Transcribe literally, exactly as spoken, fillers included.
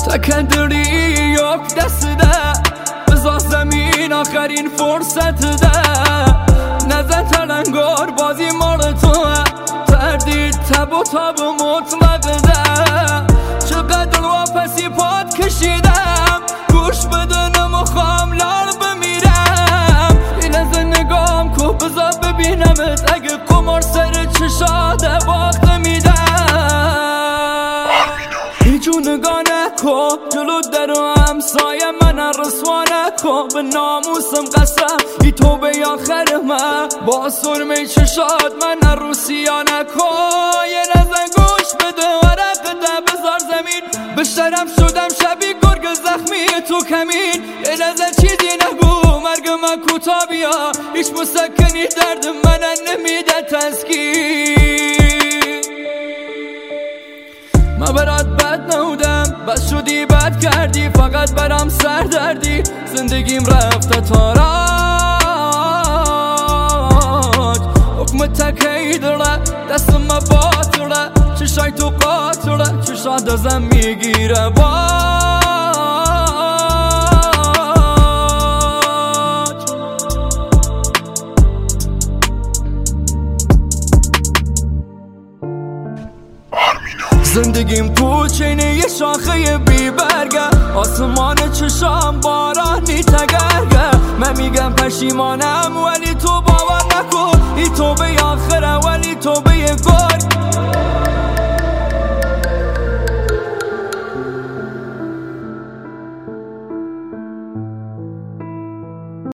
سکندری یک دست ده بذار زمین آخرین فرصت ده نزد تلنگار بازی مال توه تردید تب و تاب و مطلق ده چقدر واپسی پاد کشیدم گوش بدنم و خام لال بمیرم این از نگام که بذار ببینمت اگه قمار سر چشاده باخته میدم هیچو نگاه نکن جلو در و همسایه من رسوا نکن به ناموسم قسم ای توبه آخر من با سرمه چشات من روسیا نکن یه نزن گوش بده ورق ده بذار زمین به شرم شدم شبی گرگ زخمی تو کمین یه نزن چیزی نگو مرگ من کوتا بیا هیچ مسکنی درد من نمیده تسکین من برات بد نودم بس شدی بد کردی فقط برام سر دردی زندگیم رفته تاراج حکم تکی داره دستم باطره چشای تو قاطره چشا دازم میگیره باج زندگیم پوچینه یه شاخه بی برگه آسمان چشام بارانی تگرگه من میگم پشیمانم ولی تو